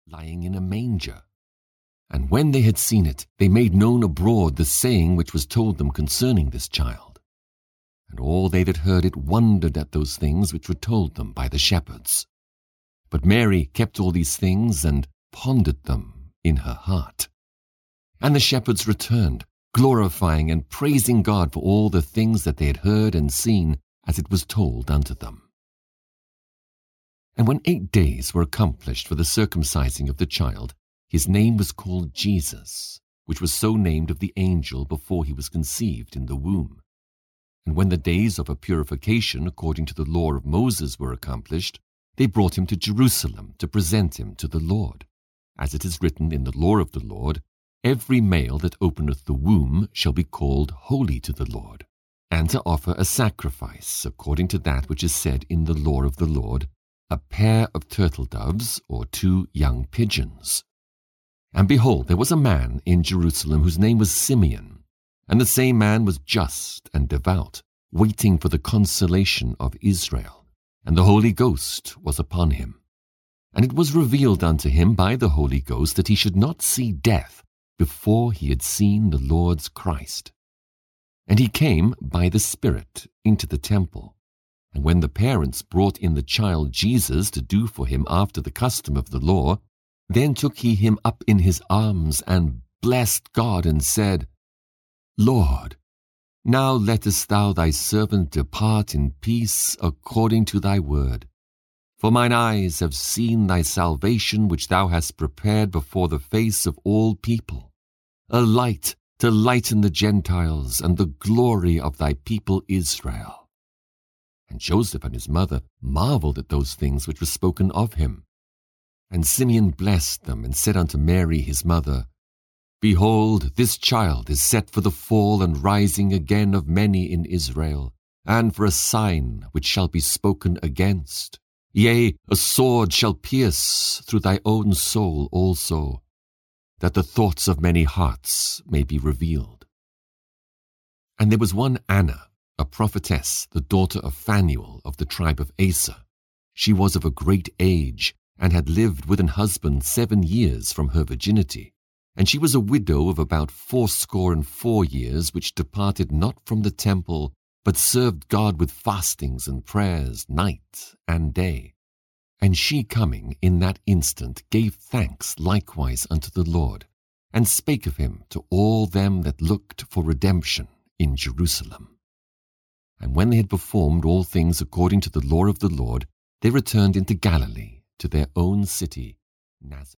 lying in a manger. And when they had seen it, they made known abroad the saying which was told them concerning this child. And all they that heard it wondered at those things which were told them by the shepherds. But Mary kept all these things and pondered them in her heart. And the shepherds returned, glorifying and praising God for all the things that they had heard and seen, as it was told unto them. And when 8 days were accomplished for the circumcising of the child, his name was called Jesus, which was so named of the angel before he was conceived in the womb. And when the days of a purification according to the law of Moses were accomplished, they brought him to Jerusalem to present him to the Lord. As it is written in the law of the Lord, every male that openeth the womb shall be called holy to the Lord, and to offer a sacrifice according to that which is said in the law of the Lord, a pair of turtle doves or 2 young pigeons. And behold, there was a man in Jerusalem whose name was Simeon, and the same man was just and devout, waiting for the consolation of Israel. And the Holy Ghost was upon him. And it was revealed unto him by the Holy Ghost that he should not see death before he had seen the Lord's Christ. And he came by the Spirit into the temple. And when the parents brought in the child Jesus to do for him after the custom of the law, then took he him up in his arms and blessed God and said, Lord, now lettest thou thy servant depart in peace according to thy word. For mine eyes have seen thy salvation which thou hast prepared before the face of all people, a light to lighten the Gentiles and the glory of thy people Israel. And Joseph and his mother marveled at those things which were spoken of him. And Simeon blessed them and said unto Mary his mother, Behold, this child is set for the fall and rising again of many in Israel, and for a sign which shall be spoken against. Yea, a sword shall pierce through thy own soul also, that the thoughts of many hearts may be revealed. And there was one Anna, a prophetess, the daughter of Phanuel of the tribe of Aser. She was of a great age, and had lived with an husband 7 years from her virginity. And she was a widow of about 84 years, which departed not from the temple, but served God with fastings and prayers night and day. And she coming in that instant gave thanks likewise unto the Lord, and spake of him to all them that looked for redemption in Jerusalem. And when they had performed all things according to the law of the Lord, they returned into Galilee to their own city, Nazareth.